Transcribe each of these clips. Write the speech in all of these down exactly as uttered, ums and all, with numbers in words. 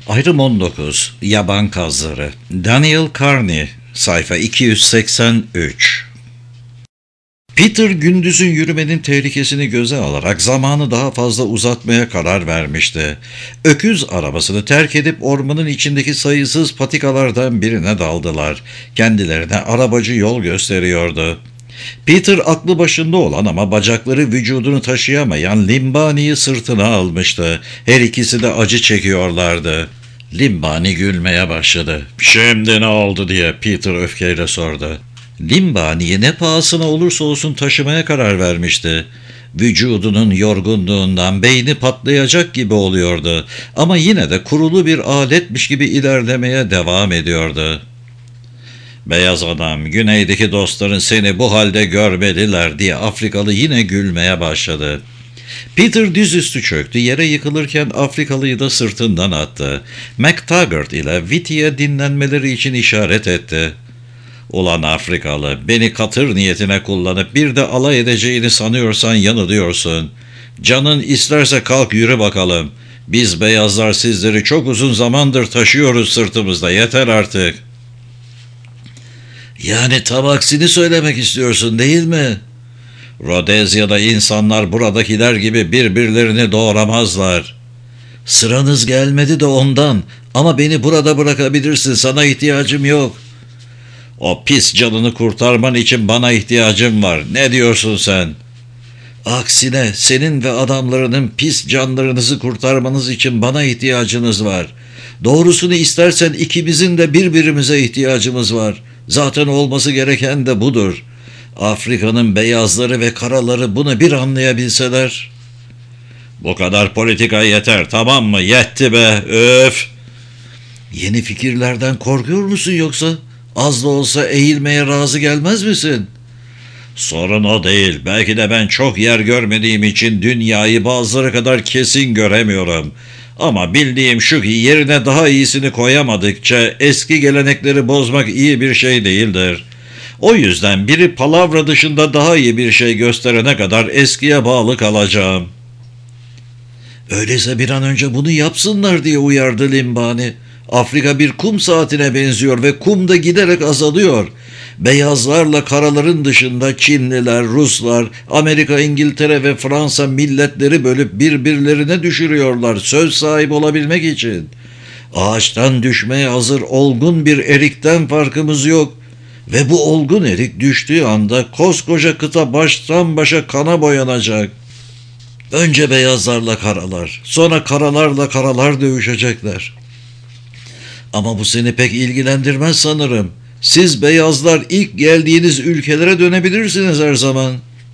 Ayrım on dokuz. Yaban Kazları. Daniel Carney. Sayfa iki yüz seksen üç. Peter gündüzün yürümenin tehlikesini göze alarak zamanı daha fazla uzatmaya karar vermişti. Öküz arabasını terk edip ormanın içindeki sayısız patikalardan birine daldılar. Kendilerine arabacı yol gösteriyordu. Peter aklı başında olan ama bacakları vücudunu taşıyamayan Limbani'yi sırtına almıştı. Her ikisi de acı çekiyorlardı. Limbani gülmeye başladı. "Şimdi ne oldu?" diye Peter öfkeyle sordu. Limbani'yi ne pahasına olursa olsun taşımaya karar vermişti. Vücudunun yorgunluğundan beyni patlayacak gibi oluyordu ama yine de kurulu bir aletmiş gibi ilerlemeye devam ediyordu. "Beyaz adam, güneydeki dostların seni bu halde görmeliler." diye Afrikalı yine gülmeye başladı. Peter dizüstü çöktü, yere yıkılırken Afrikalıyı da sırtından attı. MacTaggart ile Whitty'ye dinlenmeleri için işaret etti. "Ulan Afrikalı, beni katır niyetine kullanıp bir de alay edeceğini sanıyorsan yanılıyorsun. Canın isterse kalk yürü bakalım. Biz beyazlar sizleri çok uzun zamandır taşıyoruz sırtımızda, yeter artık." "Yani tam aksini söylemek istiyorsun değil mi?" "Rodezya'da insanlar buradakiler gibi birbirlerini doğramazlar." "Sıranız gelmedi de ondan, ama beni burada bırakabilirsin, sana ihtiyacım yok." "O pis canını kurtarman için bana ihtiyacım var. Ne diyorsun sen?" "Aksine senin ve adamlarının pis canlarınızı kurtarmanız için bana ihtiyacınız var. Doğrusunu istersen ikimizin de birbirimize ihtiyacımız var. Zaten olması gereken de budur. Afrika'nın beyazları ve karaları bunu bir anlayabilseler." "Bu kadar politika yeter, tamam mı? Yetti be, öf!" "Yeni fikirlerden korkuyor musun yoksa? Az da olsa eğilmeye razı gelmez misin?" "Sorun o değil. Belki de ben çok yer görmediğim için dünyayı bazıları kadar kesin göremiyorum. Ama bildiğim şu ki yerine daha iyisini koyamadıkça eski gelenekleri bozmak iyi bir şey değildir. O yüzden biri palavra dışında daha iyi bir şey gösterene kadar eskiye bağlı kalacağım." "Öyleyse bir an önce bunu yapsınlar," diye uyardı Limbani. "Afrika bir kum saatine benziyor ve kum da giderek azalıyor. Beyazlarla karaların dışında Çinliler, Ruslar, Amerika, İngiltere ve Fransa milletleri bölüp birbirlerine düşürüyorlar söz sahibi olabilmek için. Ağaçtan düşmeye hazır olgun bir erikten farkımız yok. Ve bu olgun erik düştüğü anda koskoca kıta baştan başa kana boyanacak. Önce beyazlarla karalar, sonra karalarla karalar dövüşecekler. Ama bu seni pek ilgilendirmez sanırım. Siz beyazlar ilk geldiğiniz ülkelere dönebilirsiniz her zaman."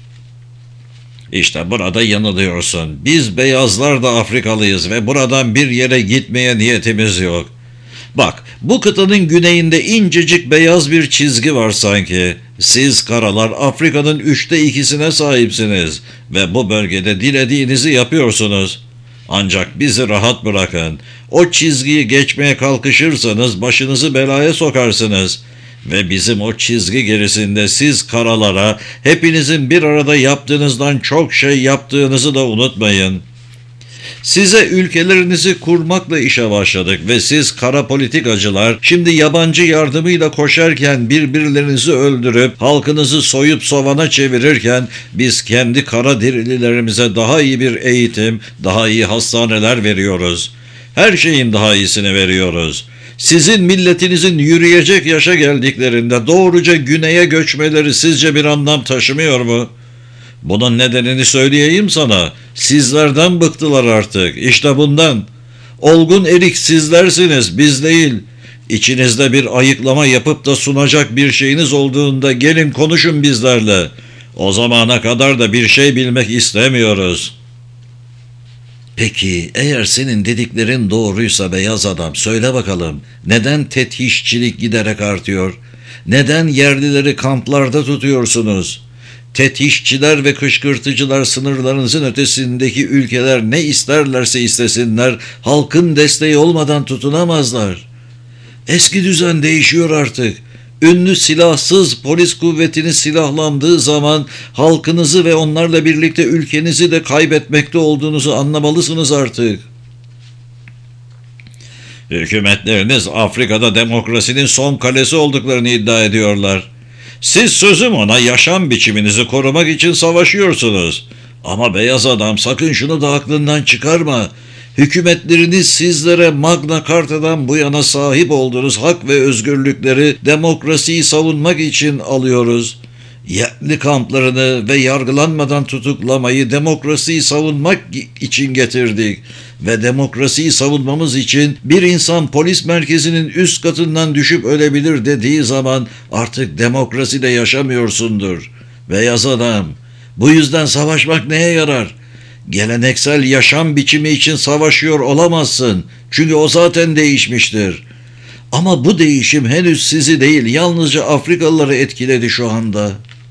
"İşte burada yanılıyorsun. Biz beyazlar da Afrikalıyız ve buradan bir yere gitmeye niyetimiz yok. Bak, bu kıtanın güneyinde incecik beyaz bir çizgi var sanki. Siz karalar Afrika'nın üçte ikisine sahipsiniz ve bu bölgede dilediğinizi yapıyorsunuz. Ancak bizi rahat bırakın. O çizgiyi geçmeye kalkışırsanız başınızı belaya sokarsınız. Ve bizim o çizgi gerisinde siz karalara hepinizin bir arada yaptığınızdan çok şey yaptığınızı da unutmayın. Size ülkelerinizi kurmakla işe başladık ve siz kara politikacılar şimdi yabancı yardımıyla koşarken birbirlerinizi öldürüp halkınızı soyup sovana çevirirken biz kendi kara dirililerimize daha iyi bir eğitim, daha iyi hastaneler veriyoruz. Her şeyin daha iyisini veriyoruz. Sizin milletinizin yürüyecek yaşa geldiklerinde doğruca güneye göçmeleri sizce bir anlam taşımıyor mu? Bunun nedenini söyleyeyim sana. Sizlerden bıktılar artık. İşte bundan. Olgun erik sizlersiniz, biz değil. İçinizde bir ayıklama yapıp da sunacak bir şeyiniz olduğunda gelin konuşun bizlerle. O zamana kadar da bir şey bilmek istemiyoruz." "Peki eğer senin dediklerin doğruysa beyaz adam, söyle bakalım, neden tetişçilik giderek artıyor? Neden yerlileri kamplarda tutuyorsunuz? Tetişçiler ve kışkırtıcılar sınırlarınızın ötesindeki ülkeler ne isterlerse istesinler, halkın desteği olmadan tutunamazlar. Eski düzen değişiyor artık. Ünlü silahsız polis kuvvetiniz silahlandığı zaman halkınızı ve onlarla birlikte ülkenizi de kaybetmekte olduğunuzu anlamalısınız artık." Hükümetleriniz Afrika'da demokrasinin son kalesi olduklarını iddia ediyorlar. Siz sözüm ona yaşam biçiminizi korumak için savaşıyorsunuz. Ama beyaz adam, sakın şunu da aklından çıkarma. Hükümetleriniz sizlere Magna Carta'dan bu yana sahip olduğunuz hak ve özgürlükleri demokrasiyi savunmak için alıyoruz. Yerli kamplarını ve yargılanmadan tutuklamayı demokrasiyi savunmak için getirdik. Ve demokrasiyi savunmamız için bir insan polis merkezinin üst katından düşüp ölebilir dediği zaman artık demokraside yaşamıyorsundur. Beyaz adam, bu yüzden savaşmak neye yarar? Geleneksel yaşam biçimi için savaşıyor olamazsın. Çünkü o zaten değişmiştir. Ama bu değişim henüz sizi değil, yalnızca Afrikalıları etkiledi şu anda.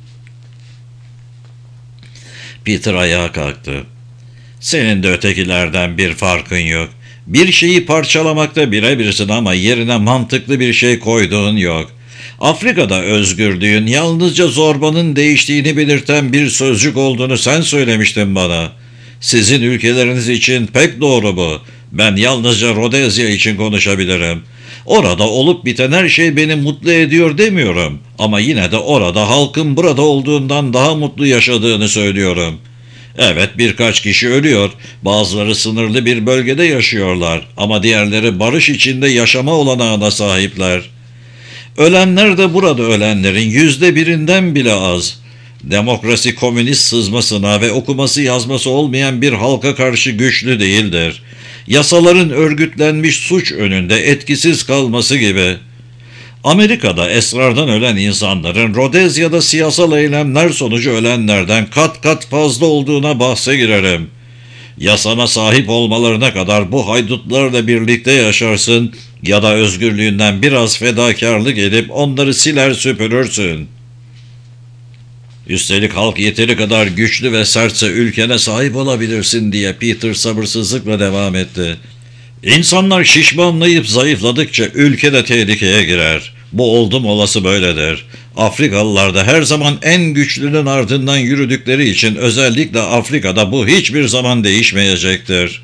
Peter ayağa kalktı. Senin de ötekilerden bir farkın yok. Bir şeyi parçalamakta birebirsin ama yerine mantıklı bir şey koyduğun yok. Afrika'da özgürlüğün yalnızca zorbanın değiştiğini belirten bir sözcük olduğunu sen söylemiştin bana. Sizin ülkeleriniz için pek doğru bu. Ben yalnızca Rodezya için konuşabilirim. Orada olup biten her şey beni mutlu ediyor demiyorum. Ama yine de orada halkın burada olduğundan daha mutlu yaşadığını söylüyorum. Evet, birkaç kişi ölüyor. Bazıları sınırlı bir bölgede yaşıyorlar. Ama diğerleri barış içinde yaşama olanağına sahipler. Ölenler de burada ölenlerin yüzde birinden bile az. Demokrasi komünist sızmasına ve okuması yazması olmayan bir halka karşı güçlü değildir. Yasaların örgütlenmiş suç önünde etkisiz kalması gibi. Amerika'da esrardan ölen insanların Rodezya'da siyasal eylemler sonucu ölenlerden kat kat fazla olduğuna bahse girerim. Yasana sahip olmalarına kadar bu haydutlarla birlikte yaşarsın ya da özgürlüğünden biraz fedakarlık edip onları siler süpürürsün. Üstelik halk yeteri kadar güçlü ve sertse ülkene sahip olabilirsin diye Peter sabırsızlıkla devam etti. İnsanlar şişmanlayıp zayıfladıkça ülke de tehlikeye girer. Bu oldum olası böyledir. Afrikalılar da her zaman en güçlünün ardından yürüdükleri için özellikle Afrika'da bu hiçbir zaman değişmeyecektir.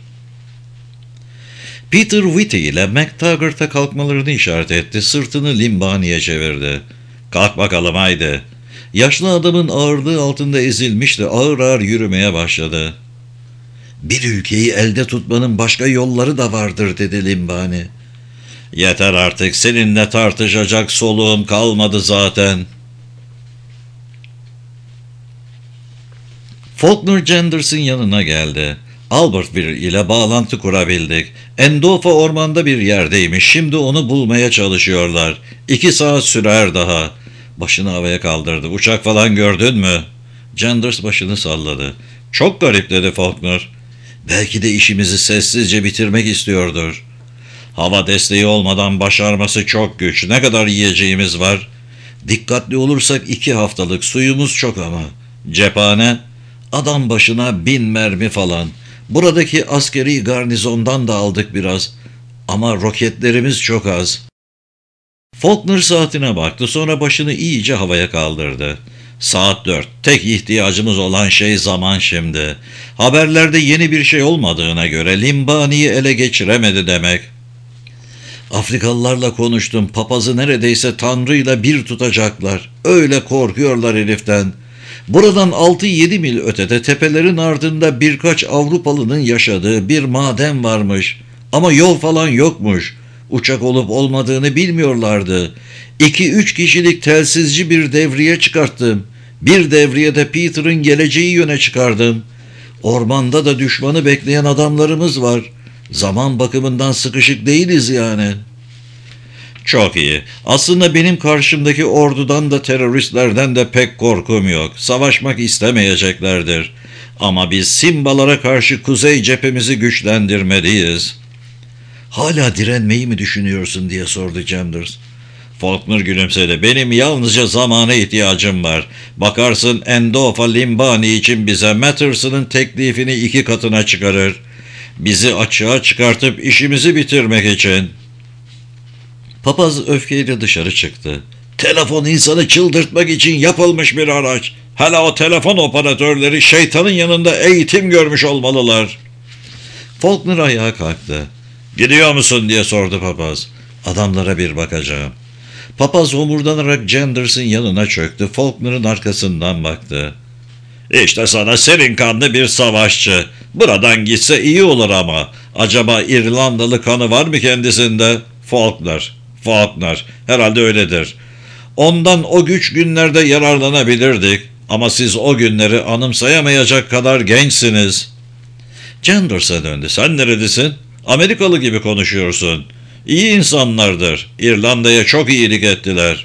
Peter Whitty ile MacTaggart'a kalkmalarını işaret etti, sırtını Limbani'ye çevirdi. Kalk bakalım haydi. Yaşlı adamın ağırlığı altında ezilmişti, ağır ağır yürümeye başladı. Bir ülkeyi elde tutmanın başka yolları da vardır dedi Limbani. Yeter artık, seninle tartışacak soluğum kalmadı zaten. Faulkner Jenders'ın yanına geldi. Albertville ile bağlantı kurabildik. Endofa ormanda bir yerdeymiş. Şimdi onu bulmaya çalışıyorlar. İki saat sürer daha. Başını havaya kaldırdı. Uçak falan gördün mü? Jenders başını salladı. Çok garip dedi Faulkner. Belki de işimizi sessizce bitirmek istiyordur. Hava desteği olmadan başarması çok güç. Ne kadar yiyeceğimiz var? Dikkatli olursak iki haftalık, suyumuz çok ama. Cephane? Adam başına bin mermi falan. Buradaki askeri garnizondan da aldık biraz. Ama roketlerimiz çok az. Faulkner saatine baktı, sonra başını iyice havaya kaldırdı. Saat dört. Tek ihtiyacımız olan şey zaman şimdi. Haberlerde yeni bir şey olmadığına göre Limbani'yi ele geçiremedi demek. Afrikalılarla konuştum. Papazı neredeyse Tanrı'yla bir tutacaklar. Öyle korkuyorlar heriften. Buradan altı yedi mil ötede tepelerin ardında birkaç Avrupalının yaşadığı bir maden varmış. Ama yol falan yokmuş. Uçak olup olmadığını bilmiyorlardı. İki üç kişilik telsizci bir devriye çıkarttım. Bir devriye de Peter'ın geleceği yöne çıkardım. Ormanda da düşmanı bekleyen adamlarımız var. Zaman bakımından sıkışık değiliz yani. Çok iyi. Aslında benim karşımdaki ordudan da teröristlerden de pek korkum yok. Savaşmak istemeyeceklerdir. Ama biz Simbalara karşı kuzey cephemizi güçlendirmeliyiz. Hala direnmeyi mi düşünüyorsun diye sordu Jenders. Faulkner gülümsedi. Benim yalnızca zamana ihtiyacım var. Bakarsın Endofa Limbani için bize Matterson'ın teklifini iki katına çıkarır. Bizi açığa çıkartıp işimizi bitirmek için. Papaz öfkeyle dışarı çıktı. Telefon insanı çıldırtmak için yapılmış bir araç. Hala o telefon operatörleri şeytanın yanında eğitim görmüş olmalılar. Faulkner ayağa kalktı. Gidiyor musun diye sordu papaz. Adamlara bir bakacağım. Papaz homurdanarak Jenders'ın yanına çöktü. Faulkner'ın arkasından baktı. İşte sana serin kanlı bir savaşçı. Buradan gitse iyi olur ama. Acaba İrlandalı kanı var mı kendisinde? Faulkner. Faulkner. Herhalde öyledir. Ondan o güç günlerde yararlanabilirdik. Ama siz o günleri anımsayamayacak kadar gençsiniz. Jenders'a döndü. Sen neredesin? Amerikalı gibi konuşuyorsun. İyi insanlardır. İrlanda'ya çok iyilik ettiler.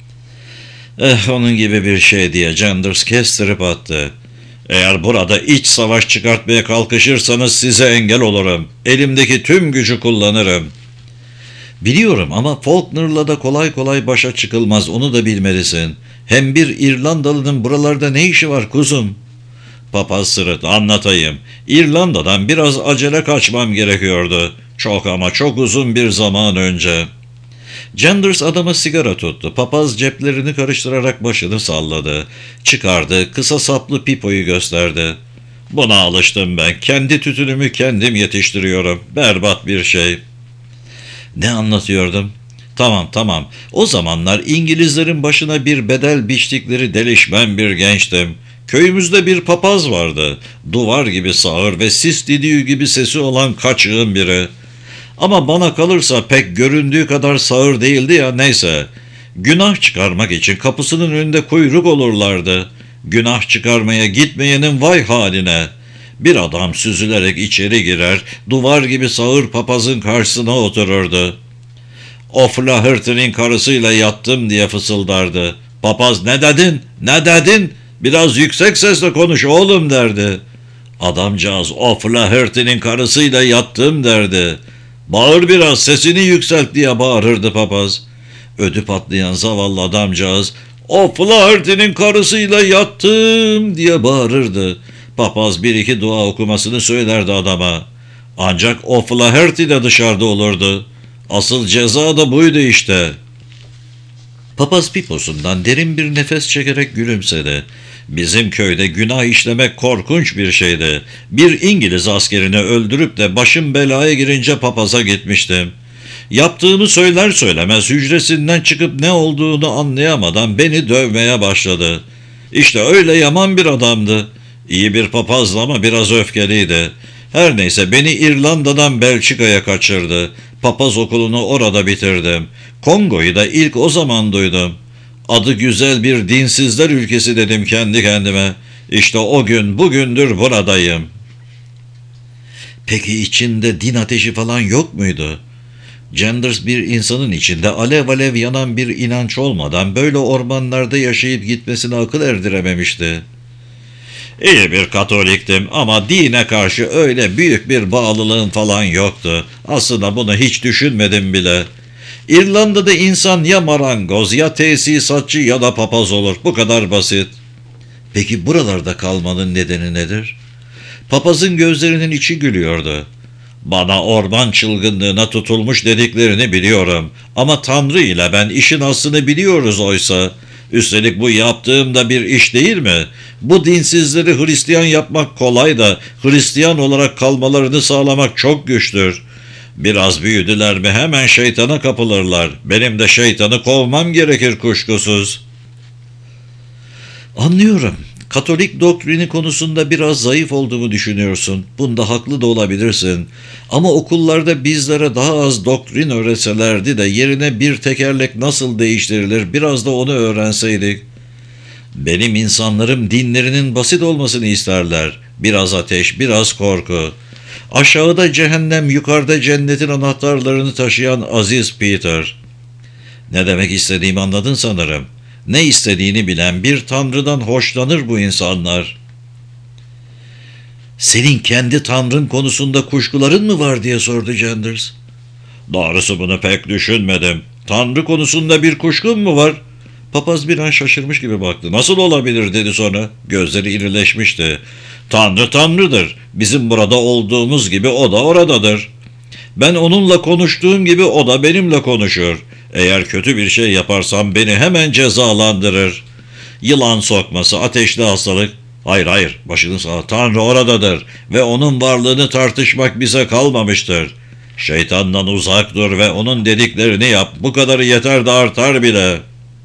Eh, onun gibi bir şey diye Jenders kestirip attı. Eğer burada iç savaş çıkartmaya kalkışırsanız size engel olurum. Elimdeki tüm gücü kullanırım. Biliyorum ama Faulkner'la da kolay kolay başa çıkılmaz, onu da bilmelisin. Hem bir İrlandalı'nın buralarda ne işi var kuzum? Papaz sırıttı. Anlatayım. İrlanda'dan biraz acele kaçmam gerekiyordu. Çok ama çok uzun bir zaman önce. Jenders adama sigara tuttu. Papaz ceplerini karıştırarak başını salladı. Çıkardı, kısa saplı pipoyu gösterdi. Buna alıştım ben. Kendi tütünümü kendim yetiştiriyorum. Berbat bir şey. Ne anlatıyordum? Tamam tamam. O zamanlar İngilizlerin başına bir bedel biçtikleri delişmen bir gençtim. Köyümüzde bir papaz vardı. Duvar gibi sağır ve sis düdüğü gibi sesi olan kaçığın biri. Ama bana kalırsa pek göründüğü kadar sağır değildi ya, neyse. Günah çıkarmak için kapısının önünde kuyruk olurlardı. Günah çıkarmaya gitmeyenin vay haline. Bir adam süzülerek içeri girer, duvar gibi sağır papazın karşısına otururdu. O'Flaherty'nin karısıyla yattım diye fısıldardı. Papaz ne dedin, ne dedin? Biraz yüksek sesle konuş oğlum derdi. Adamcağız O'Flaherty'nin karısıyla yattım derdi. Bağır biraz, sesini yükselt diye bağırırdı papaz. Ödü patlayan zavallı adamcağız O'Flaherty'nin karısıyla yattım diye bağırırdı. Papaz bir iki dua okumasını söylerdi adama. Ancak O'Flaherty de dışarıda olurdu. Asıl ceza da buydu işte. Papaz piposundan derin bir nefes çekerek gülümsedi. Bizim köyde günah işlemek korkunç bir şeydi. Bir İngiliz askerini öldürüp de başım belaya girince papaza gitmiştim. Yaptığımı söyler söylemez hücresinden çıkıp ne olduğunu anlayamadan beni dövmeye başladı. İşte öyle yaman bir adamdı. İyi bir papazdı ama biraz öfkeliydi. Her neyse beni İrlanda'dan Belçika'ya kaçırdı. Papaz okulunu orada bitirdim. Kongo'yu da ilk o zaman duydum. Adı güzel bir dinsizler ülkesi dedim kendi kendime. İşte o gün bugündür buradayım. Peki içinde din ateşi falan yok muydu? Jenders bir insanın içinde alev alev yanan bir inanç olmadan böyle ormanlarda yaşayıp gitmesine akıl erdirememişti. İyi bir Katoliktim ama dine karşı öyle büyük bir bağlılığım falan yoktu. Aslında bunu hiç düşünmedim bile. İrlanda'da insan ya marangoz ya tesisatçı ya da papaz olur. Bu kadar basit. Peki buralarda kalmanın nedeni nedir? Papazın gözlerinin içi gülüyordu. Bana orman çılgınlığına tutulmuş dediklerini biliyorum. Ama Tanrı ile ben işin aslını biliyoruz oysa. Üstelik bu yaptığım da bir iş değil mi? Bu dinsizleri Hristiyan yapmak kolay da Hristiyan olarak kalmalarını sağlamak çok güçtür. Biraz büyüdüler mi hemen şeytana kapılırlar. Benim de şeytanı kovmam gerekir kuşkusuz. Anlıyorum. Katolik doktrini konusunda biraz zayıf olduğumu düşünüyorsun. Bunda haklı da olabilirsin. Ama okullarda bizlere daha az doktrin öğretselerdi de yerine bir tekerlek nasıl değiştirilir biraz da onu öğrenseydik. Benim insanlarım dinlerinin basit olmasını isterler. Biraz ateş, biraz korku. Aşağıda cehennem, yukarıda cennetin anahtarlarını taşıyan Aziz Peter. Ne demek istediğimi anladın sanırım. Ne istediğini bilen bir tanrıdan hoşlanır bu insanlar. Senin kendi tanrın konusunda kuşkuların mı var diye sordu Jenders. Doğrusu bunu pek düşünmedim. Tanrı konusunda bir kuşkun mu var? Papaz bir an şaşırmış gibi baktı. Nasıl olabilir dedi sonra. Gözleri irileşmişti. Tanrı Tanrı'dır. Bizim burada olduğumuz gibi o da oradadır. Ben onunla konuştuğum gibi o da benimle konuşur. Eğer kötü bir şey yaparsam beni hemen cezalandırır. Yılan sokması, ateşli hastalık. Hayır hayır, başını sağ. Tanrı oradadır ve onun varlığını tartışmak bize kalmamıştır. Şeytandan uzak dur ve onun dediklerini yap. Bu kadarı yeter de artar bile.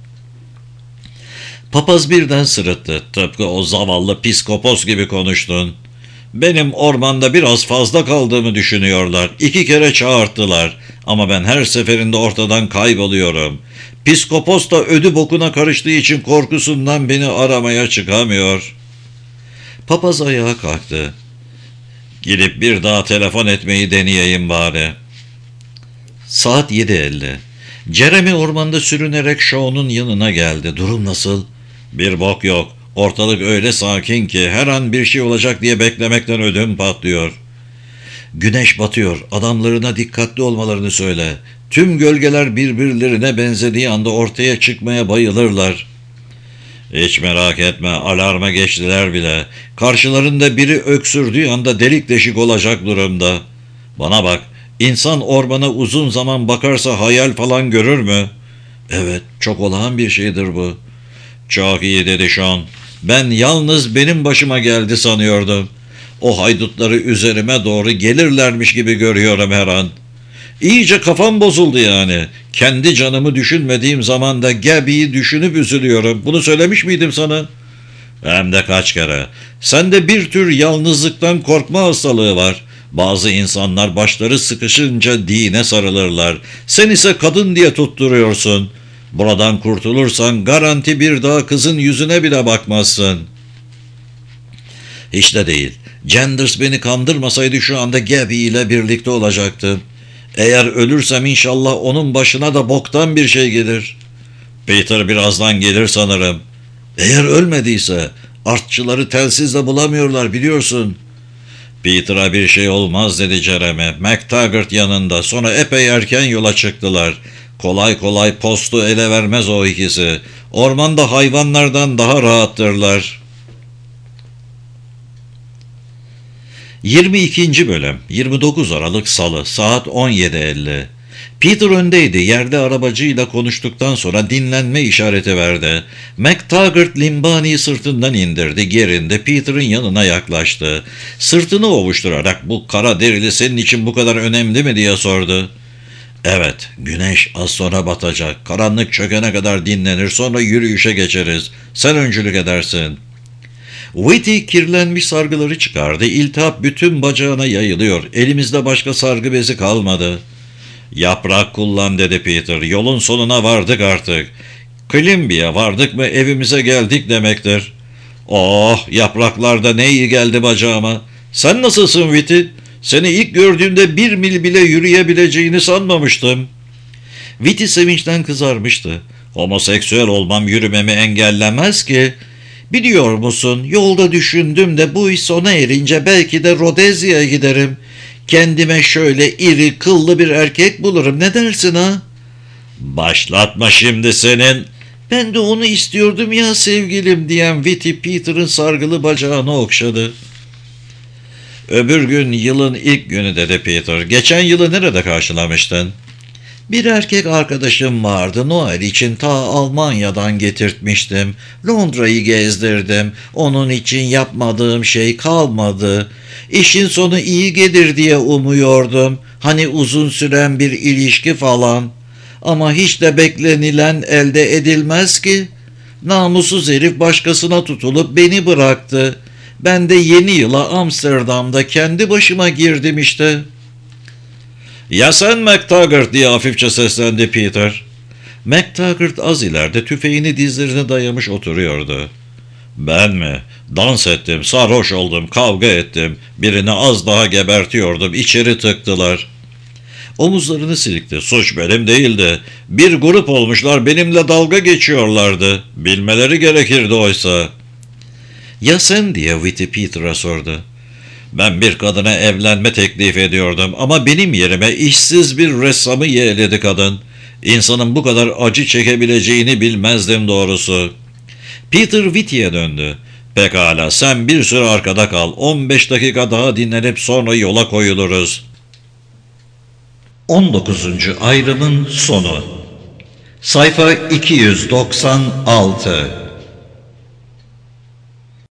Papaz birden sırıttı. Tıpkı o zavallı psikopos gibi konuştun. Benim ormanda biraz fazla kaldığımı düşünüyorlar. İki kere çağırttılar. Ama ben her seferinde ortadan kayboluyorum. Psikopos da ödü bokuna karıştığı için korkusundan beni aramaya çıkamıyor. Papaz ayağa kalktı. Gidip bir daha telefon etmeyi deneyeyim bari. Saat yedi elli. Jeremy ormanda sürünerek Shawn'un yanına geldi. Durum nasıl? Bir bok yok. Ortalık öyle sakin ki her an bir şey olacak diye beklemekten ödüm patlıyor. Güneş batıyor. Adamlarına dikkatli olmalarını söyle. Tüm gölgeler birbirlerine benzediği anda ortaya çıkmaya bayılırlar. Hiç merak etme, alarma geçtiler bile. Karşılarında biri öksürdüğü anda delik deşik olacak durumda. Bana bak, insan ormana uzun zaman bakarsa hayal falan görür mü? Evet, çok olağan bir şeydir bu. Çok iyi dedi Sean. Ben yalnız benim başıma geldi sanıyordum. O haydutları üzerime doğru gelirlermiş gibi görüyorum her an. İyice kafam bozuldu yani. Kendi canımı düşünmediğim zaman da Gabby'yi düşünüp üzülüyorum. Bunu söylemiş miydim sana? Hem de kaç kere. Sende bir tür yalnızlıktan korkma hastalığı var. Bazı insanlar başları sıkışınca dine sarılırlar. Sen ise kadın diye tutturuyorsun. Buradan kurtulursan garanti bir daha kızın yüzüne bile bakmazsın. Hiç de değil. Genders beni kandırmasaydı şu anda Gabby ile birlikte olacaktım. Eğer ölürsem inşallah onun başına da boktan bir şey gelir. Peter birazdan gelir sanırım. Eğer ölmediyse artçıları telsizle bulamıyorlar biliyorsun. Peter'a bir şey olmaz dedi Jeremy. MacTaggart yanında. Sonra epey erken yola çıktılar. Kolay kolay postu ele vermez o ikisi. Ormanda hayvanlardan daha rahattırlar. yirmi ikinci bölüm yirmi dokuz Aralık Salı saat on yedi elli. Peter öndeydi. Yerde arabacıyla konuştuktan sonra dinlenme işareti verdi. MacTaggart Limbani'yi sırtından indirdi. Gerindi. Peter'ın yanına yaklaştı. Sırtını ovuşturarak bu kara derili senin için bu kadar önemli mi diye sordu. Evet, güneş az sonra batacak. Karanlık çökene kadar dinlenir, sonra yürüyüşe geçeriz. Sen öncülük edersin. Whitty kirlenmiş sargıları çıkardı. İltihap bütün bacağına yayılıyor. Elimizde başka sargı bezi kalmadı. Yaprak kullan dedi Peter. Yolun sonuna vardık artık. Columbia vardık mı evimize geldik demektir. Oh, yapraklarda ne iyi geldi bacağıma. Sen nasılsın Whitty? Seni ilk gördüğümde bir mil bile yürüyebileceğini sanmamıştım. Whitty sevinçten kızarmıştı. Homoseksüel olmam yürümemi engellemez ki. Biliyor musun, yolda düşündüm de bu iş sona erince belki de Rhodesya'ya giderim. Kendime şöyle iri kıllı bir erkek bulurum, ne dersin ha? Başlatma şimdi senin. Ben de onu istiyordum ya sevgilim diyen Whitty Peter'ın sargılı bacağını okşadı. Öbür gün yılın ilk günü dedi Peter. Geçen yılı nerede karşılamıştın? Bir erkek arkadaşım vardı. Noel için ta Almanya'dan getirtmiştim. Londra'yı gezdirdim. Onun için yapmadığım şey kalmadı. İşin sonu iyi gelir diye umuyordum. Hani uzun süren bir ilişki falan. Ama hiç de beklenilen elde edilmez ki. Namussuz herif başkasına tutulup beni bıraktı. Ben de yeni yıla Amsterdam'da kendi başıma girdim işte. Ya sen MacTaggart diye hafifçe seslendi Peter. MacTaggart az ileride tüfeğini dizlerine dayamış oturuyordu. Ben mi? Dans ettim, sarhoş oldum, kavga ettim. Birini az daha gebertiyordum, içeri tıktılar. Omuzlarını silkti. Suç benim değildi. Bir grup olmuşlar, benimle dalga geçiyorlardı. Bilmeleri gerekirdi oysa. Ya sen diye Whitty Peter'a sordu. Ben bir kadına evlenme teklif ediyordum ama benim yerime işsiz bir ressamı yeğledi kadın. İnsanın bu kadar acı çekebileceğini bilmezdim doğrusu. Peter Whitty'ye döndü. Pekala, sen bir süre arkada kal. on beş dakika daha dinlenip sonra yola koyuluruz. on dokuzuncu ayrımın sonu. Sayfa iki yüz doksan altı.